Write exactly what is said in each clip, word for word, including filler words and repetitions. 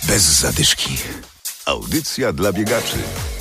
Bez zadyszki. Audycja dla biegaczy.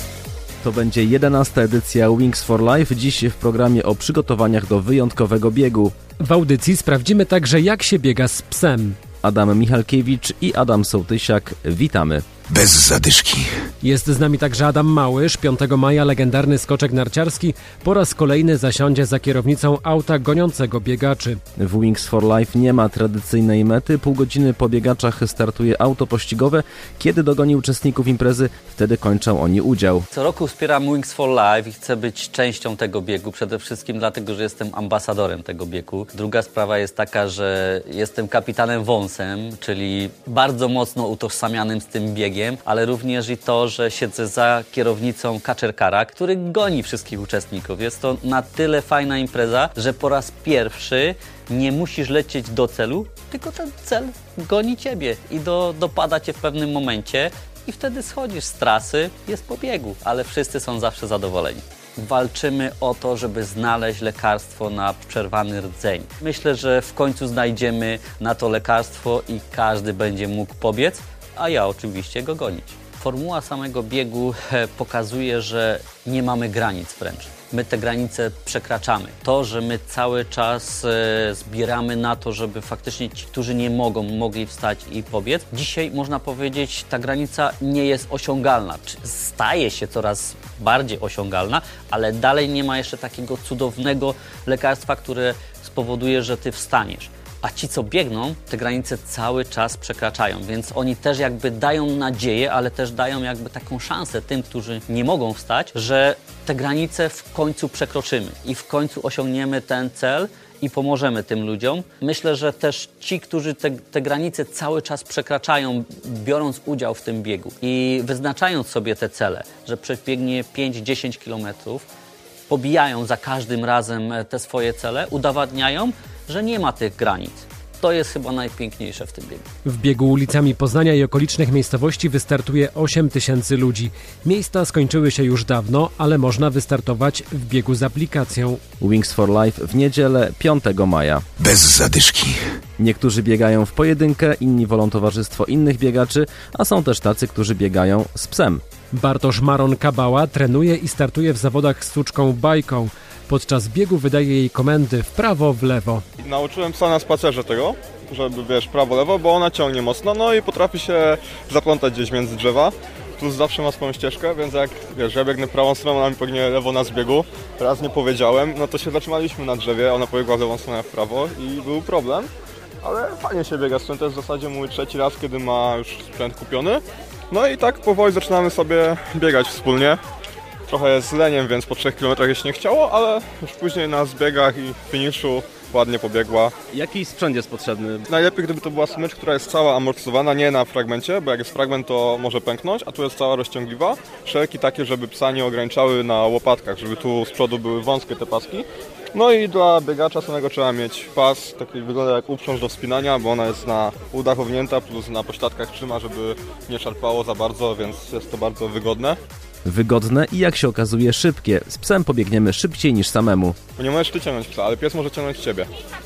To będzie jedenasta edycja Wings for Life, dziś w programie o przygotowaniach do wyjątkowego biegu. W audycji sprawdzimy także, jak się biega z psem. Adam Michalkiewicz i Adam Sołtysiak, witamy. Bez zadyszki. Jest z nami także Adam Małysz. piątego maja legendarny skoczek narciarski po raz kolejny zasiądzie za kierownicą auta goniącego biegaczy. W Wings for Life nie ma tradycyjnej mety. Pół godziny po biegaczach startuje auto pościgowe. Kiedy dogoni uczestników imprezy, wtedy kończą oni udział. Co roku wspieram Wings for Life i chcę być częścią tego biegu. Przede wszystkim dlatego, że jestem ambasadorem tego biegu. Druga sprawa jest taka, że jestem kapitanem wąsem, czyli bardzo mocno utożsamianym z tym biegiem, ale również i to, że siedzę za kierownicą kaczerkara, który goni wszystkich uczestników. Jest to na tyle fajna impreza, że po raz pierwszy nie musisz lecieć do celu, tylko ten cel goni ciebie i do, dopada cię w pewnym momencie i wtedy schodzisz z trasy, jest po biegu, ale wszyscy są zawsze zadowoleni. Walczymy o to, żeby znaleźć lekarstwo na przerwany rdzeń. Myślę, że w końcu znajdziemy na to lekarstwo i każdy będzie mógł pobiec, a ja oczywiście go gonić. Formuła samego biegu pokazuje, że nie mamy granic wręcz. My te granice przekraczamy. To, że my cały czas e, zbieramy na to, żeby faktycznie ci, którzy nie mogą, mogli wstać i pobiec. Dzisiaj można powiedzieć, ta granica nie jest osiągalna. Staje się coraz bardziej osiągalna, ale dalej nie ma jeszcze takiego cudownego lekarstwa, które spowoduje, że ty wstaniesz. A ci, co biegną, te granice cały czas przekraczają, więc oni też jakby dają nadzieję, ale też dają jakby taką szansę tym, którzy nie mogą wstać, że te granice w końcu przekroczymy i w końcu osiągniemy ten cel i pomożemy tym ludziom. Myślę, że też ci, którzy te, te granice cały czas przekraczają, biorąc udział w tym biegu i wyznaczając sobie te cele, że przebiegnie pięć do dziesięciu kilometrów, pobijają za każdym razem te swoje cele, udowadniają, że nie ma tych granic. To jest chyba najpiękniejsze w tym biegu. W biegu ulicami Poznania i okolicznych miejscowości wystartuje osiem tysięcy ludzi. Miejsca skończyły się już dawno, ale można wystartować w biegu z aplikacją. Wings for Life w niedzielę piątego maja. Bez zadyszki. Niektórzy biegają w pojedynkę, inni wolą towarzystwo innych biegaczy, a są też tacy, którzy biegają z psem. Bartosz Maron-Kabała trenuje i startuje w zawodach z suczką Bajką. Podczas biegu wydaje jej komendy w prawo, w lewo. Nauczyłem psa na spacerze tego, żeby wiesz, prawo, lewo, bo ona ciągnie mocno, no i potrafi się zaplątać gdzieś między drzewa. Tu zawsze ma swoją ścieżkę, więc jak wiesz, ja biegnę prawą stroną, ona mi pobiegnie lewo na zbiegu. Raz nie powiedziałem, no to się zatrzymaliśmy na drzewie, ona pobiegła w lewą stronę w prawo i był problem. Ale fajnie się biega, sprzęt to jest w zasadzie mój trzeci raz, kiedy ma już sprzęt kupiony. No i tak powoli zaczynamy sobie biegać wspólnie. Trochę jest z leniem, więc po trzech kilometrach jej się nie chciało, ale już później na zbiegach i w finiszu ładnie pobiegła. Jaki sprzęt jest potrzebny? Najlepiej, gdyby to była smycz, która jest cała amortyzowana, nie na fragmencie, bo jak jest fragment, to może pęknąć, a tu jest cała rozciągliwa. Szelki takie, żeby psa nie ograniczały na łopatkach, żeby tu z przodu były wąskie te paski. No i dla biegacza samego trzeba mieć pas, taki wygląda jak uprząż do wspinania, bo ona jest na udach owinięta, plus na pośladkach trzyma, żeby nie szarpało za bardzo, więc jest to bardzo wygodne. Wygodne i jak się okazuje szybkie. Z psem pobiegniemy szybciej niż samemu. Bo nie możesz ty ciągnąć psa, ale pies może ciągnąć ciebie.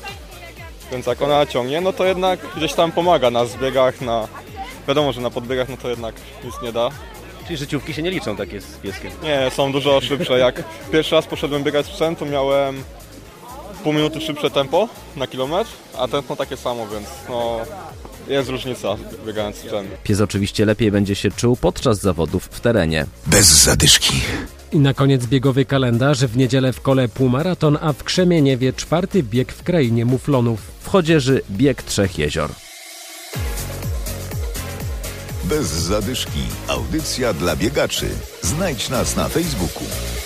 Więc jak ona ciągnie, no to jednak gdzieś tam pomaga na zbiegach, na... Wiadomo, że na podbiegach no to jednak nic nie da. Czyli życiówki się nie liczą takie z pieskiem? Nie, są dużo szybsze. Jak pierwszy raz poszedłem biegać z psem, to miałem pół minuty szybsze tempo na kilometr, a tętno takie samo, więc no... Jest różnica biegając z psem. Pies oczywiście lepiej będzie się czuł podczas zawodów w terenie. Bez zadyszki. I na koniec biegowy kalendarz. W niedzielę w Kole półmaraton, a w Krzemieniewie czwarty bieg w krainie muflonów. W Chodzieży bieg Trzech Jezior. Bez zadyszki. Audycja dla biegaczy. Znajdź nas na Facebooku.